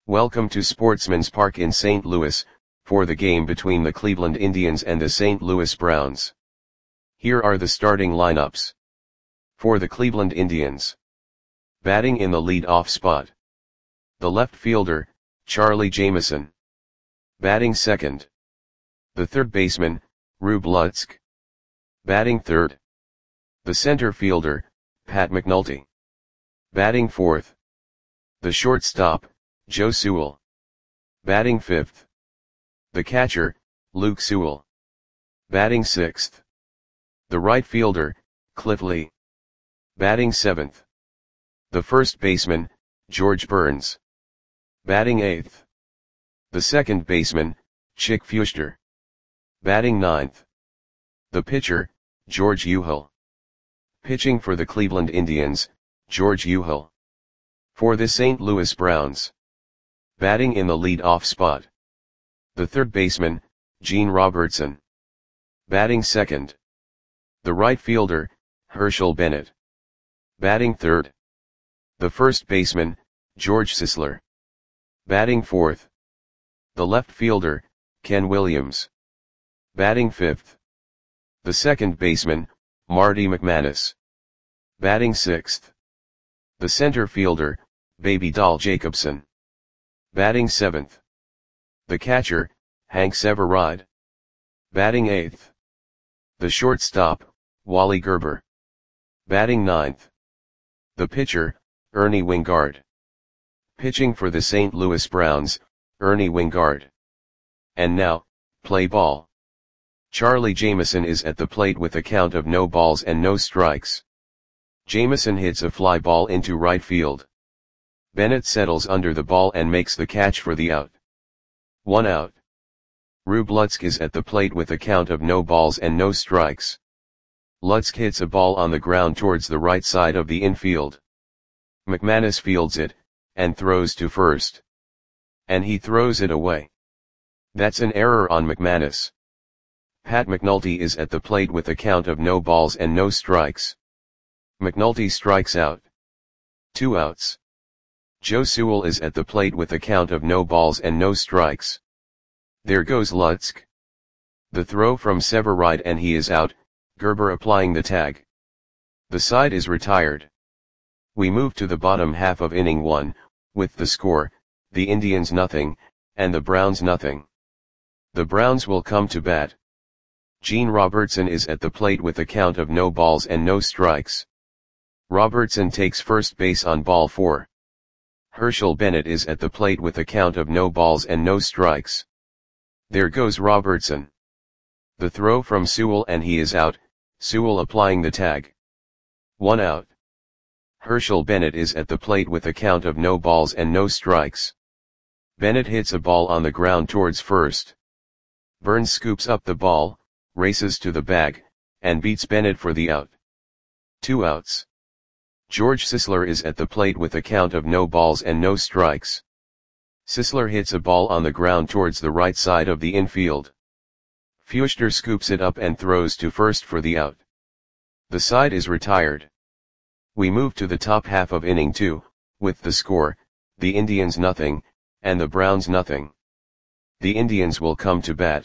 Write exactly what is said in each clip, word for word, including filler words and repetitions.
Welcome to Sportsman's Park in Saint Louis, for the game between the Cleveland Indians and the Saint Louis Browns. Here are the starting lineups. For the Cleveland Indians. Batting in the lead-off spot. The left fielder, Charlie Jameson. Batting second. The third baseman, Rube Lutzk. Batting third. The center fielder, Pat McNulty. Batting fourth. The shortstop, Joe Sewell. Batting fifth. The catcher, Luke Sewell. Batting sixth. The right fielder, Cliff Lee. Batting seventh. The first baseman, George Burns. Batting eighth. The second baseman, Chick Feuchter. Batting ninth. The pitcher, George Uhill. Pitching for the Cleveland Indians, George Uhill. For the Saint Louis Browns. Batting in the lead-off spot. The third baseman, Gene Robertson. Batting second. The right fielder, Herschel Bennett. Batting third. The first baseman, George Sisler. Batting fourth. The left fielder, Ken Williams. Batting fifth. The second baseman, Marty McManus. Batting sixth. The center fielder, Baby Doll Jacobson. Batting seventh. The catcher, Hank Severide. Batting eighth. The shortstop, Wally Gerber. Batting ninth. The pitcher, Ernie Wingard. Pitching for the Saint Louis Browns, Ernie Wingard. And now, play ball. Charlie Jameson is at the plate with a count of no balls and no strikes. Jameson hits a fly ball into right field. Bennett settles under the ball and makes the catch for the out. One out. Rube Lutzk is at the plate with a count of no balls and no strikes. Lutzk hits a ball on the ground towards the right side of the infield. McManus fields it, and throws to first. And he throws it away. That's an error on McManus. Pat McNulty is at the plate with a count of no balls and no strikes. McNulty strikes out. Two outs. Joe Sewell is at the plate with a count of no balls and no strikes. There goes Lutzk. The throw from Severide and he is out, Gerber applying the tag. The side is retired. We move to the bottom half of inning one, with the score, the Indians nothing, and the Browns nothing. The Browns will come to bat. Gene Robertson is at the plate with a count of no balls and no strikes. Robertson takes first base on ball four. Herschel Bennett is at the plate with a count of no balls and no strikes. There goes Robertson. The throw from Sewell and he is out, Sewell applying the tag. One out. Herschel Bennett is at the plate with a count of no balls and no strikes. Bennett hits a ball on the ground towards first. Burns scoops up the ball, races to the bag, and beats Bennett for the out. Two outs. George Sisler is at the plate with a count of no balls and no strikes. Sisler hits a ball on the ground towards the right side of the infield. Feuchter scoops it up and throws to first for the out. The side is retired. We move to the top half of inning two, with the score, the Indians nothing, and the Browns nothing. The Indians will come to bat.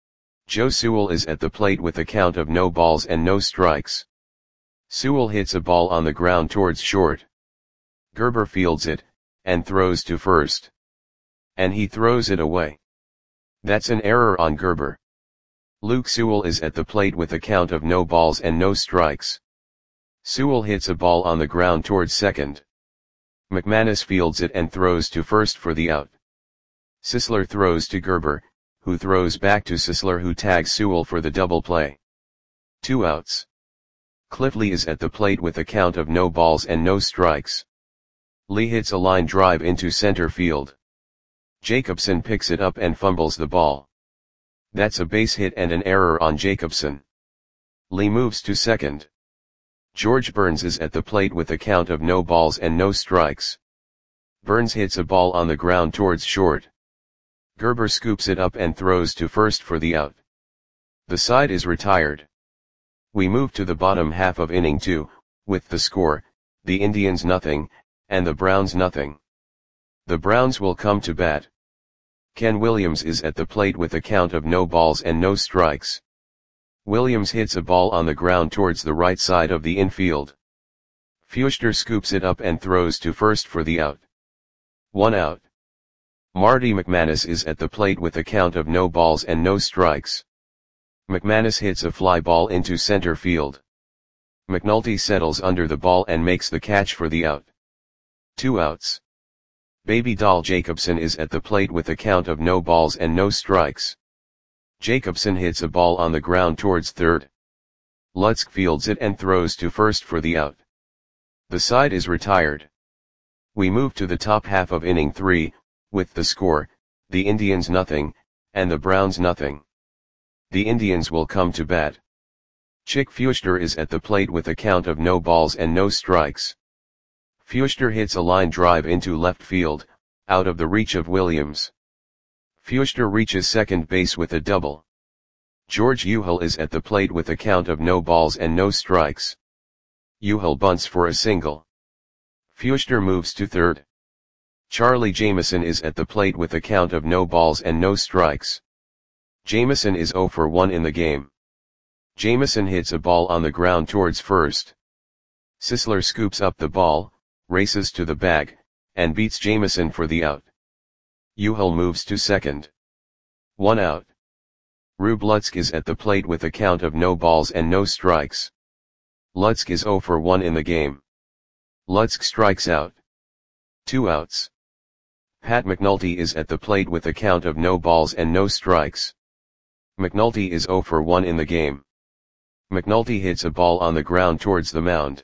Joe Sewell is at the plate with a count of no balls and no strikes. Sewell hits a ball on the ground towards short. Gerber fields it, and throws to first. And he throws it away. That's an error on Gerber. Luke Sewell is at the plate with a count of no balls and no strikes. Sewell hits a ball on the ground towards second. McManus fields it and throws to first for the out. Sisler throws to Gerber, who throws back to Sisler who tags Sewell for the double play. Two outs. Cliff Lee is at the plate with a count of no balls and no strikes. Lee hits a line drive into center field. Jacobson picks it up and fumbles the ball. That's a base hit and an error on Jacobson. Lee moves to second. George Burns is at the plate with a count of no balls and no strikes. Burns hits a ball on the ground towards short. Gerber scoops it up and throws to first for the out. The side is retired. We move to the bottom half of inning two, with the score, the Indians nothing, and the Browns nothing. The Browns will come to bat. Ken Williams is at the plate with a count of no balls and no strikes. Williams hits a ball on the ground towards the right side of the infield. Feuchter scoops it up and throws to first for the out. One out. Marty McManus is at the plate with a count of no balls and no strikes. McManus hits a fly ball into center field. McNulty settles under the ball and makes the catch for the out. Two outs. Baby Doll Jacobson is at the plate with a count of no balls and no strikes. Jacobson hits a ball on the ground towards third. Lutzke fields it and throws to first for the out. The side is retired. We move to the top half of inning three, with the score, the Indians nothing, and the Browns nothing. The Indians will come to bat. Chick Feuchter is at the plate with a count of no balls and no strikes. Feuchter hits a line drive into left field, out of the reach of Williams. Feuchter reaches second base with a double. George Uhel is at the plate with a count of no balls and no strikes. Uhel bunts for a single. Feuchter moves to third. Charlie Jameson is at the plate with a count of no balls and no strikes. Jameson is zero for one in the game. Jameson hits a ball on the ground towards first. Sisler scoops up the ball, races to the bag, and beats Jameson for the out. Uhel moves to second. One out. Rube Lutzke is at the plate with a count of no balls and no strikes. Lutzke is zero for one in the game. Lutzke strikes out. Two outs. Pat McNulty is at the plate with a count of no balls and no strikes. McNulty is zero for one in the game. McNulty hits a ball on the ground towards the mound.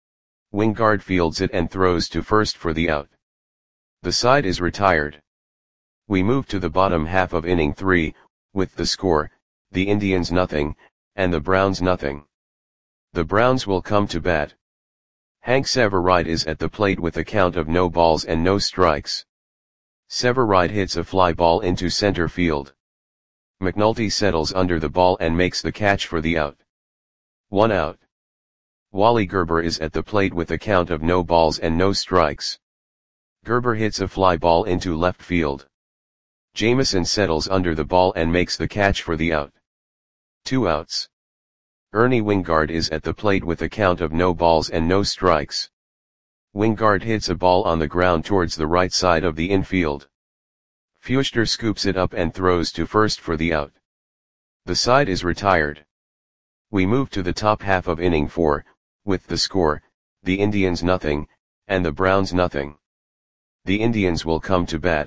Wingard fields it and throws to first for the out. The side is retired. We move to the bottom half of inning three, with the score, the Indians nothing, and the Browns nothing. The Browns will come to bat. Hank Severide is at the plate with a count of no balls and no strikes. Severide hits a fly ball into center field. McNulty settles under the ball and makes the catch for the out. One out. Wally Gerber is at the plate with a count of no balls and no strikes. Gerber hits a fly ball into left field. Jameson settles under the ball and makes the catch for the out. Two outs. Ernie Wingard is at the plate with a count of no balls and no strikes. Wingard hits a ball on the ground towards the right side of the infield. Feuchter scoops it up and throws to first for the out. The side is retired. We move to the top half of inning four, with the score, the Indians nothing, and the Browns nothing. The Indians will come to bat.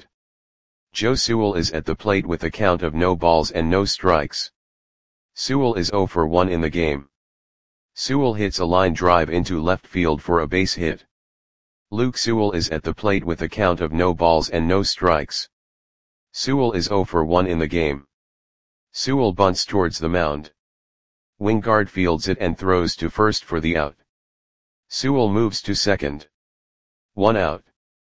Joe Sewell is at the plate with a count of no balls and no strikes. Sewell is zero for one in the game. Sewell hits a line drive into left field for a base hit. Luke Sewell is at the plate with a count of no balls and no strikes. Sewell is zero for one in the game. Sewell bunts towards the mound. Wingard fields it and throws to first for the out. Sewell moves to second. One out.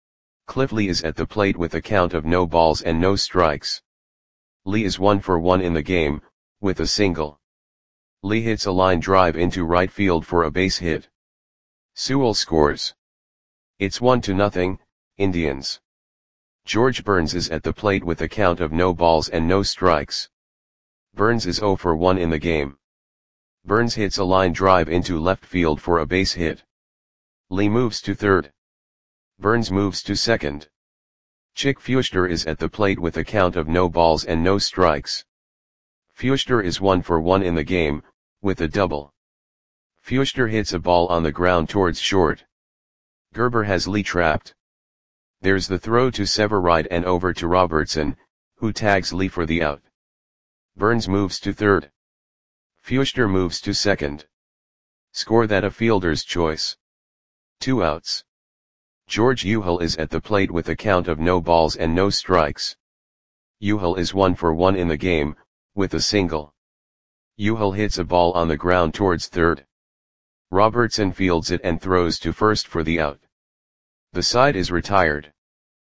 Cliff Lee is at the plate with a count of no balls and no strikes. Lee is one for one in the game, with a single. Lee hits a line drive into right field for a base hit. Sewell scores. It's one to nothing, Indians. George Burns is at the plate with a count of no balls and no strikes. Burns is zero for one in the game. Burns hits a line drive into left field for a base hit. Lee moves to third. Burns moves to second. Chick Feuchter is at the plate with a count of no balls and no strikes. Feuchter is one for one in the game, with a double. Feuchter hits a ball on the ground towards short. Gerber has Lee trapped. There's the throw to Severide and over to Robertson, who tags Lee for the out. Burns moves to third. Feuchter moves to second. Score that a fielder's choice. Two outs. George Uhel is at the plate with a count of no balls and no strikes. Uhel is one for one in the game, with a single. Uhel hits a ball on the ground towards third. Robertson fields it and throws to first for the out. The side is retired.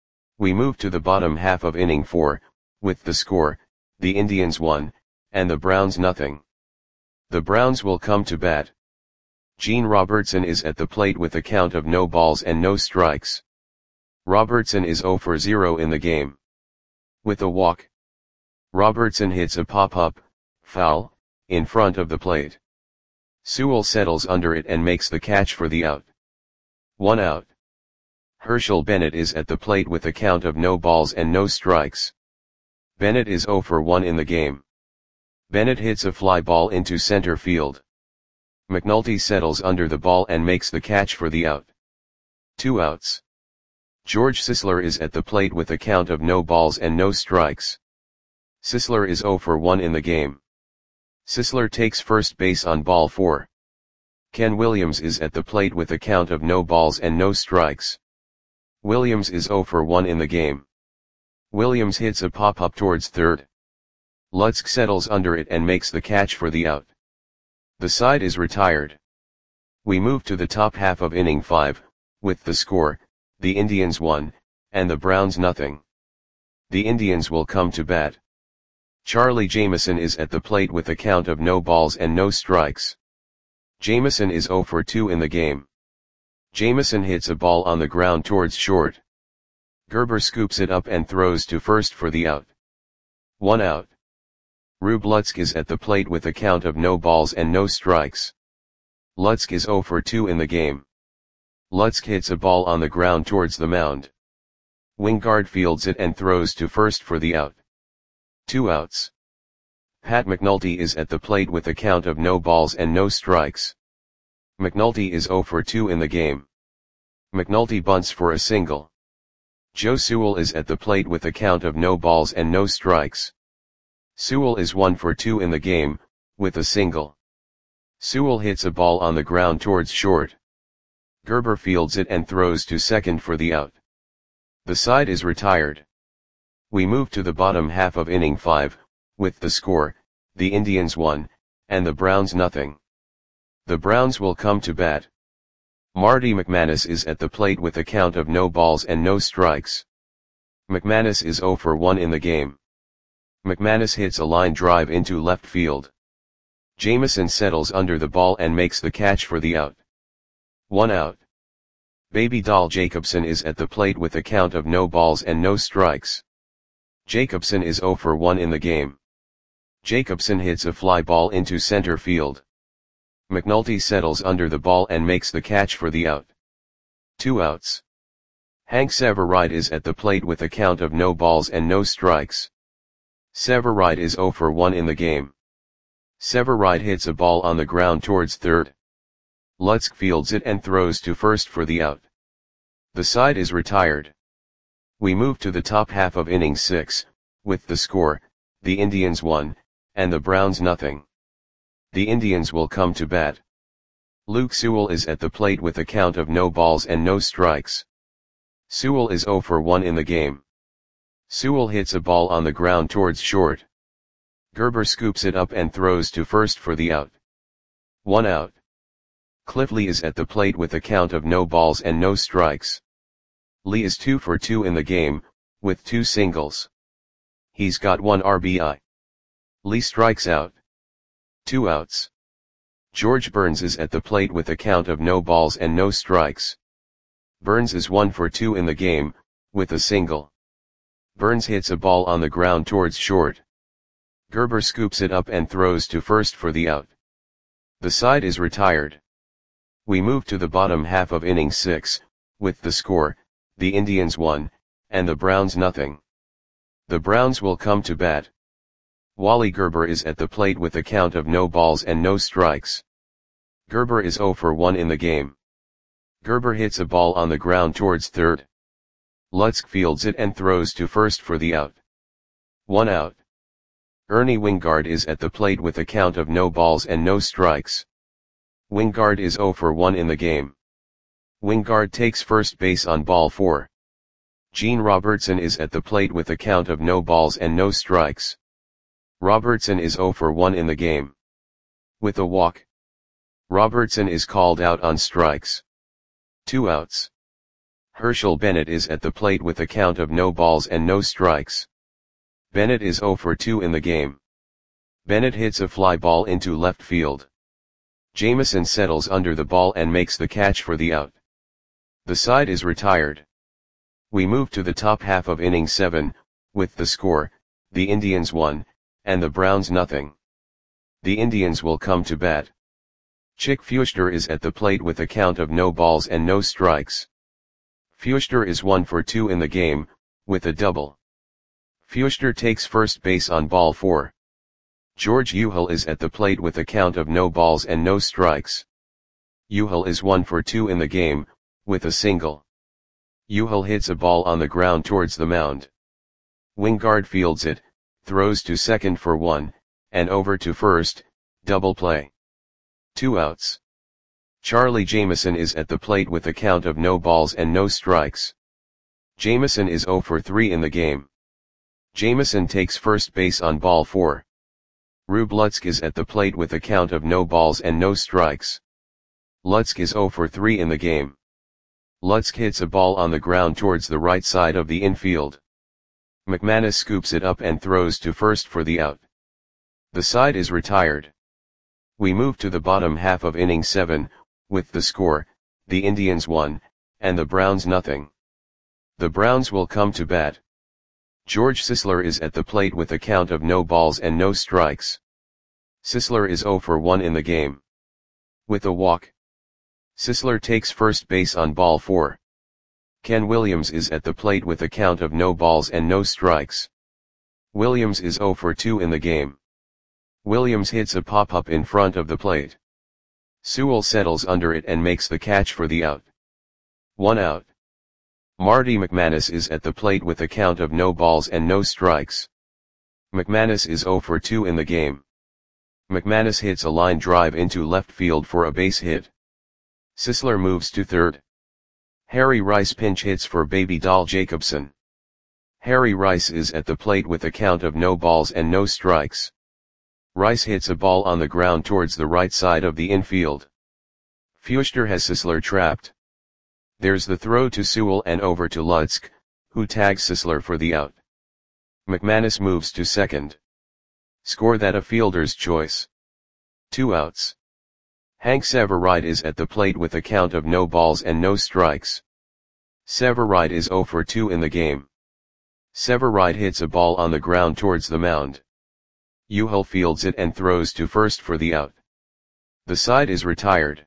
We move to the bottom half of inning four, with the score, the Indians one, and the Browns nothing. The Browns will come to bat. Gene Robertson is at the plate with a count of no balls and no strikes. Robertson is zero for zero in the game. With a walk, Robertson hits a pop-up, foul, in front of the plate. Sewell settles under it and makes the catch for the out. One out. Herschel Bennett is at the plate with a count of no balls and no strikes. Bennett is zero for one in the game. Bennett hits a fly ball into center field. McNulty settles under the ball and makes the catch for the out. Two outs. George Sisler is at the plate with a count of no balls and no strikes. Sisler is zero for one in the game. Sisler takes first base on ball four. Ken Williams is at the plate with a count of no balls and no strikes. Williams is zero for one in the game. Williams hits a pop-up towards third. Lutzk settles under it and makes the catch for the out. The side is retired. We move to the top half of inning five, with the score, the Indians one, and the Browns nothing. The Indians will come to bat. Charlie Jameson is at the plate with a count of no balls and no strikes. Jameson is zero for two in the game. Jameson hits a ball on the ground towards short. Gerber scoops it up and throws to first for the out. One out. Rube Lutzk is at the plate with a count of no balls and no strikes. Lutzk is zero for two in the game. Lutzk hits a ball on the ground towards the mound. Wingard fields it and throws to first for the out. Two outs. Pat McNulty is at the plate with a count of no balls and no strikes. McNulty is zero for two in the game. McNulty bunts for a single. Joe Sewell is at the plate with a count of no balls and no strikes. Sewell is one for two in the game, with a single. Sewell hits a ball on the ground towards short. Gerber fields it and throws to second for the out. The side is retired. We move to the bottom half of inning five, with the score, the Indians one, and the Browns nothing. The Browns will come to bat. Marty McManus is at the plate with a count of no balls and no strikes. McManus is zero for one in the game. McManus hits a line drive into left field. Jameson settles under the ball and makes the catch for the out. One out. Baby Doll Jacobson is at the plate with a count of no balls and no strikes. Jacobson is zero for one in the game. Jacobson hits a fly ball into center field. McNulty settles under the ball and makes the catch for the out. Two outs. Hank Severide is at the plate with a count of no balls and no strikes. Severide is zero for one in the game. Severide hits a ball on the ground towards third. Lutzk fields it and throws to first for the out. The side is retired. We move to the top half of inning six, with the score, the Indians one, and the Browns nothing. The Indians will come to bat. Luke Sewell is at the plate with a count of no balls and no strikes. Sewell is zero for one in the game. Sewell hits a ball on the ground towards short. Gerber scoops it up and throws to first for the out. One out. Cliff Lee is at the plate with a count of no balls and no strikes. Lee is two for two in the game, with two singles. He's got one R B I. Lee strikes out. Two outs. George Burns is at the plate with a count of no balls and no strikes. Burns is one for two in the game, with a single. Burns hits a ball on the ground towards short. Gerber scoops it up and throws to first for the out. The side is retired. We move to the bottom half of inning six, with the score, the Indians one, and the Browns nothing. The Browns will come to bat. Wally Gerber is at the plate with a count of no balls and no strikes. Gerber is zero for one in the game. Gerber hits a ball on the ground towards third. Lutzk fields it and throws to first for the out. One out. Ernie Wingard is at the plate with a count of no balls and no strikes. Wingard is zero for one in the game. Wingard takes first base on ball four. Gene Robertson is at the plate with a count of no balls and no strikes. Robertson is zero for one in the game. With a walk, Robertson is called out on strikes. Two outs. Herschel Bennett is at the plate with a count of no balls and no strikes. Bennett is zero for two in the game. Bennett hits a fly ball into left field. Jameson settles under the ball and makes the catch for the out. The side is retired. We move to the top half of inning seven, with the score, the Indians one, and the Browns nothing. The Indians will come to bat. Chick Feuchter is at the plate with a count of no balls and no strikes. Feuchter is one for two in the game, with a double. Feuchter takes first base on ball four. George Euchel is at the plate with a count of no balls and no strikes. Euchel is one for two in the game, with a single. Euchel hits a ball on the ground towards the mound. Wingard fields it, throws to second for one, and over to first, double play. Two outs. Charlie Jameson is at the plate with a count of no balls and no strikes. Jameson is zero for three in the game. Jameson takes first base on ball four. Rube Lutzk is at the plate with a count of no balls and no strikes. Lutzk is zero for three in the game. Lutzk hits a ball on the ground towards the right side of the infield. McManus scoops it up and throws to first for the out. The side is retired. We move to the bottom half of inning seven, with the score, the Indians one, and the Browns nothing. The Browns will come to bat. George Sisler is at the plate with a count of no balls and no strikes. Sisler is zero for one in the game. With a walk. Sisler takes first base on ball four. Ken Williams is at the plate with a count of no balls and no strikes. Williams is zero for two in the game. Williams hits a pop-up in front of the plate. Sewell settles under it and makes the catch for the out. One out. Marty McManus is at the plate with a count of no balls and no strikes. McManus is zero for two in the game. McManus hits a line drive into left field for a base hit. Sisler moves to third. Harry Rice pinch hits for Baby Doll Jacobson. Harry Rice is at the plate with a count of no balls and no strikes. Rice hits a ball on the ground towards the right side of the infield. Feuchter has Sisler trapped. There's the throw to Sewell and over to Lutzk, who tags Sisler for the out. McManus moves to second. Score that a fielder's choice. Two outs. Hank Severide is at the plate with a count of no balls and no strikes. Severide is zero for two in the game. Severide hits a ball on the ground towards the mound. Euchel fields it and throws to first for the out. The side is retired.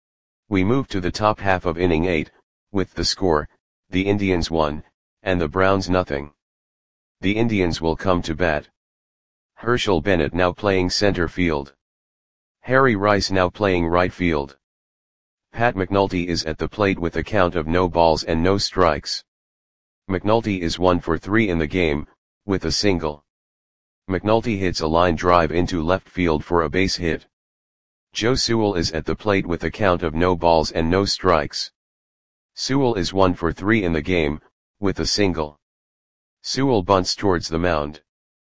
We move to the top half of inning eight, with the score, the Indians one, and the Browns nothing. The Indians will come to bat. Herschel Bennett now playing center field. Harry Rice now playing right field. Pat McNulty is at the plate with a count of no balls and no strikes. McNulty is one for three in the game, with a single. McNulty hits a line drive into left field for a base hit. Joe Sewell is at the plate with a count of no balls and no strikes. Sewell is one for three in the game, with a single. Sewell bunts towards the mound.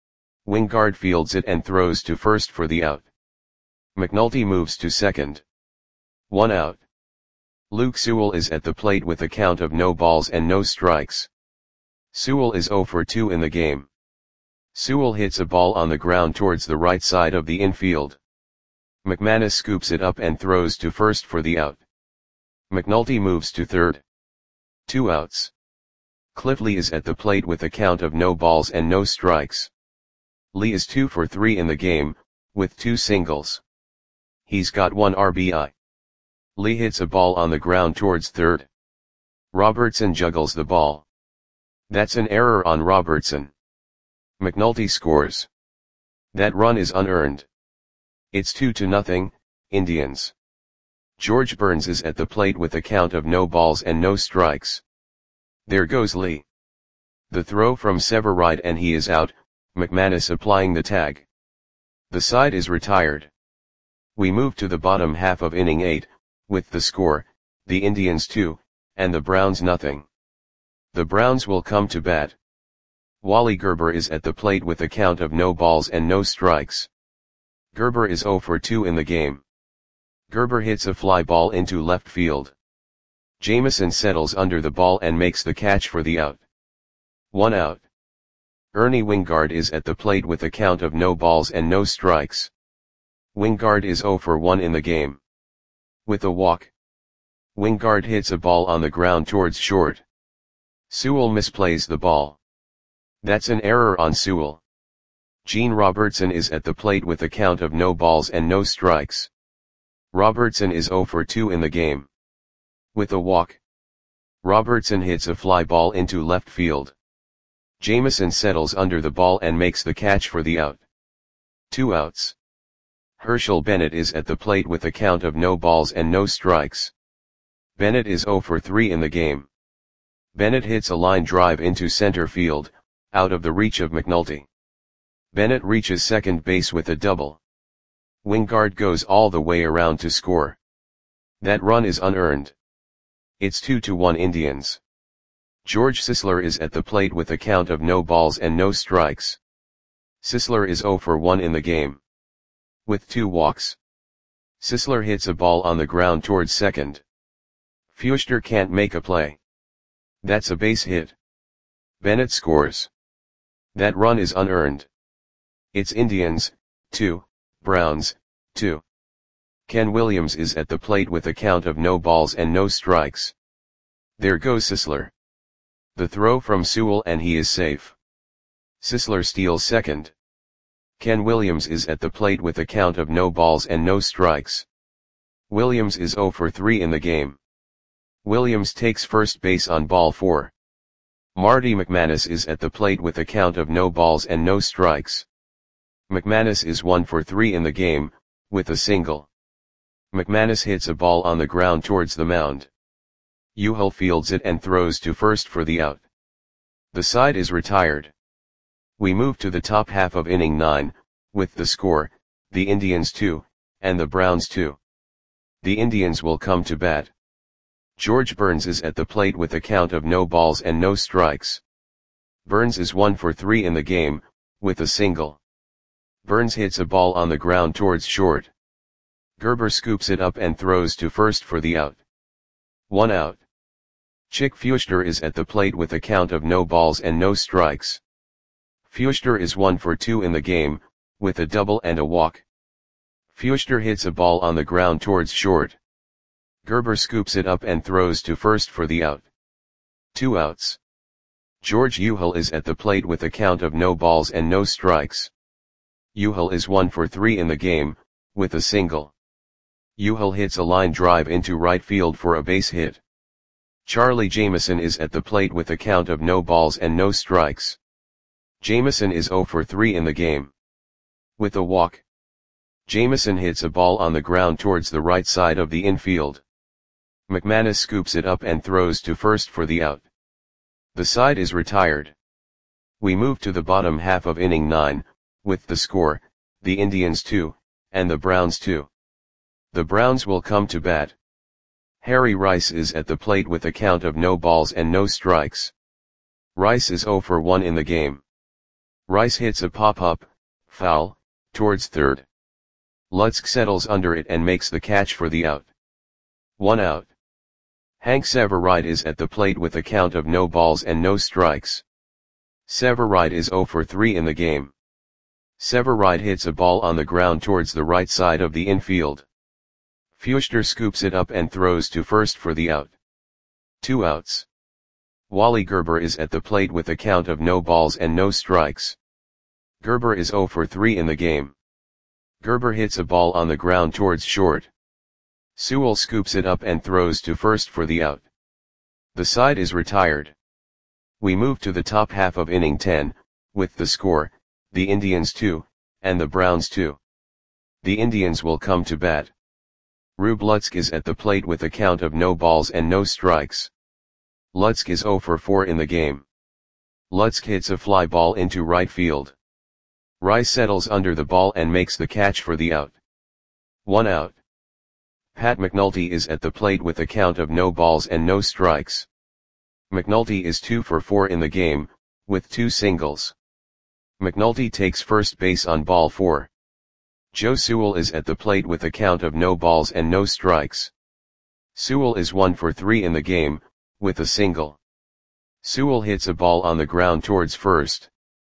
Wingard fields it and throws to first for the out. McNulty moves to second. One out. Luke Sewell is at the plate with a count of no balls and no strikes. Sewell is zero for two in the game. Sewell hits a ball on the ground towards the right side of the infield. McManus scoops it up and throws to first for the out. McNulty moves to third. Two outs. Cliff Lee is at the plate with a count of no balls and no strikes. Lee is two for three in the game, with two singles. He's got one R B I. Lee hits a ball on the ground towards third. Robertson juggles the ball. That's an error on Robertson. McNulty scores. That run is unearned. It's two to nothing, Indians. George Burns is at the plate with a count of no balls and no strikes. There goes Lee. The throw from Severide and he is out, McManus applying the tag. The side is retired. We move to the bottom half of inning eight, with the score, the Indians two, and the Browns nothing. The Browns will come to bat. Wally Gerber is at the plate with a count of no balls and no strikes. Gerber is zero for two in the game. Gerber hits a fly ball into left field. Jameson settles under the ball and makes the catch for the out. One out. Ernie Wingard is at the plate with a count of no balls and no strikes. Wingard is zero for one in the game. With a walk. Wingard hits a ball on the ground towards short. Sewell misplays the ball. That's an error on Sewell. Gene Robertson is at the plate with a count of no balls and no strikes. Robertson is zero for two in the game. With a walk, Robertson hits a fly ball into left field. Jameson settles under the ball and makes the catch for the out. Two outs. Herschel Bennett is at the plate with a count of no balls and no strikes. Bennett is zero for three in the game. Bennett hits a line drive into center field, out of the reach of McNulty. Bennett reaches second base with a double. Wingard goes all the way around to score. That run is unearned. It's two to one Indians. George Sisler is at the plate with a count of no balls and no strikes. Sisler is zero for one in the game. With two walks, Sisler hits a ball on the ground towards second. Feuchter can't make a play. That's a base hit. Bennett scores. That run is unearned. It's Indians, two, Browns, two. Ken Williams is at the plate with a count of no balls and no strikes. There goes Sisler. The throw from Sewell and he is safe. Sisler steals second. Ken Williams is at the plate with a count of no balls and no strikes. Williams is zero for three in the game. Williams takes first base on ball four. Marty McManus is at the plate with a count of no balls and no strikes. McManus is one for three in the game, with a single. McManus hits a ball on the ground towards the mound. Uhl fields it and throws to first for the out. The side is retired. We move to the top half of inning nine, with the score, the Indians two, and the Browns two. The Indians will come to bat. George Burns is at the plate with a count of no balls and no strikes. Burns is one for three in the game, with a single. Burns hits a ball on the ground towards short. Gerber scoops it up and throws to first for the out. One out. Chick Feuchter is at the plate with a count of no balls and no strikes. Feuchter is one for two in the game, with a double and a walk. Feuchter hits a ball on the ground towards short. Gerber scoops it up and throws to first for the out. Two outs. George Uhl is at the plate with a count of no balls and no strikes. Uhl is one for three in the game, with a single. Uhl hits a line drive into right field for a base hit. Charlie Jameson is at the plate with a count of no balls and no strikes. Jameson is zero for three in the game. With a walk, Jameson hits a ball on the ground towards the right side of the infield. McManus scoops it up and throws to first for the out. The side is retired. We move to the bottom half of inning nine, with the score, the Indians two, and the Browns two. The Browns will come to bat. Harry Rice is at the plate with a count of no balls and no strikes. Rice is zero for one in the game. Rice hits a pop-up, foul, towards third. Lutzk settles under it and makes the catch for the out. One out. Hank Severide is at the plate with a count of no balls and no strikes. Severide is zero for three in the game. Severide hits a ball on the ground towards the right side of the infield. Feuchter scoops it up and throws to first for the out. Two outs. Wally Gerber is at the plate with a count of no balls and no strikes. Gerber is zero for three in the game. Gerber hits a ball on the ground towards short. Sewell scoops it up and throws to first for the out. The side is retired. We move to the top half of inning ten, with the score, the Indians two, and the Browns two. The Indians will come to bat. Rube Lutzk is at the plate with a count of no balls and no strikes. Lutzk is zero for four in the game. Lutzk hits a fly ball into right field. Rice settles under the ball and makes the catch for the out. One out. Pat McNulty is at the plate with a count of no balls and no strikes. McNulty is two for four in the game, with two singles. McNulty takes first base on ball four. Joe Sewell is at the plate with a count of no balls and no strikes. Sewell is one for three in the game, with a single. Sewell hits a ball on the ground towards first.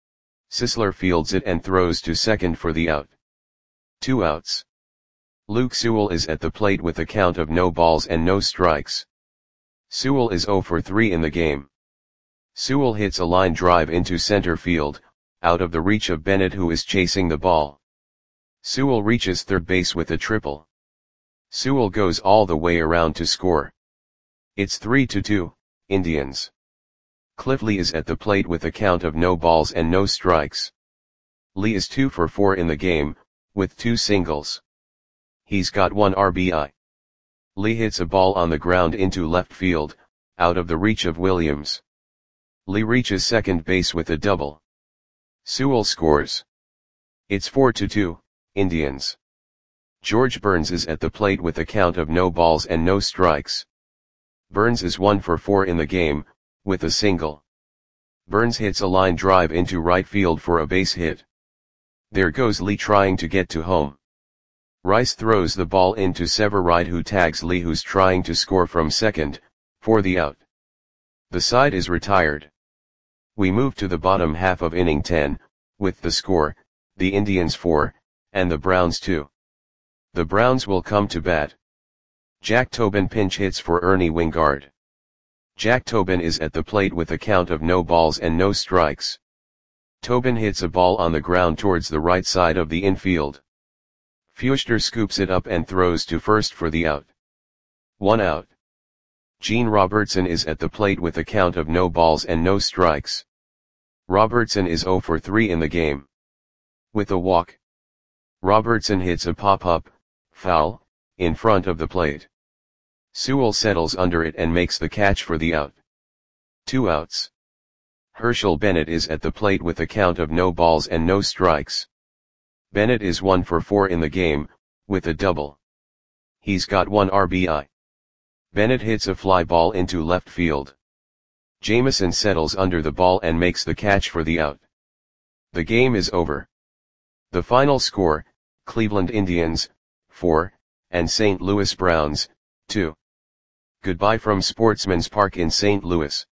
Sisler fields it and throws to second for the out. Two outs. Luke Sewell is at the plate with a count of no balls and no strikes. Sewell is zero for three in the game. Sewell hits a line drive into center field, out of the reach of Bennett, who is chasing the ball. Sewell reaches third base with a triple. Sewell goes all the way around to score. It's three to two, Indians. Cliff Lee is at the plate with a count of no balls and no strikes. Lee is two for four in the game, with two singles. He's got one R B I. Lee hits a ball on the ground into left field, out of the reach of Williams. Lee reaches second base with a double. Sewell scores. It's four to two, Indians. George Burns is at the plate with a count of no balls and no strikes. Burns is one for four in the game, with a single. Burns hits a line drive into right field for a base hit. There goes Lee trying to get to home. Rice throws the ball into Severide, who tags Lee, who's trying to score from second, for the out. The side is retired. We move to the bottom half of inning ten, with the score, the Indians four, and the Browns two. The Browns will come to bat. Jack Tobin pinch hits for Ernie Wingard. Jack Tobin is at the plate with a count of no balls and no strikes. Tobin hits a ball on the ground towards the right side of the infield. Feuchter scoops it up and throws to first for the out. One out. Gene Robertson is at the plate with a count of no balls and no strikes. Robertson is zero for three in the game. With a walk. Robertson hits a pop-up, foul, in front of the plate. Sewell settles under it and makes the catch for the out. Two outs. Herschel Bennett is at the plate with a count of no balls and no strikes. Bennett is one for four in the game, with a double. He's got one R B I. Bennett hits a fly ball into left field. Jameson settles under the ball and makes the catch for the out. The game is over. The final score, Cleveland Indians, four, and Saint Louis Browns, two. Goodbye from Sportsman's Park in Saint Louis.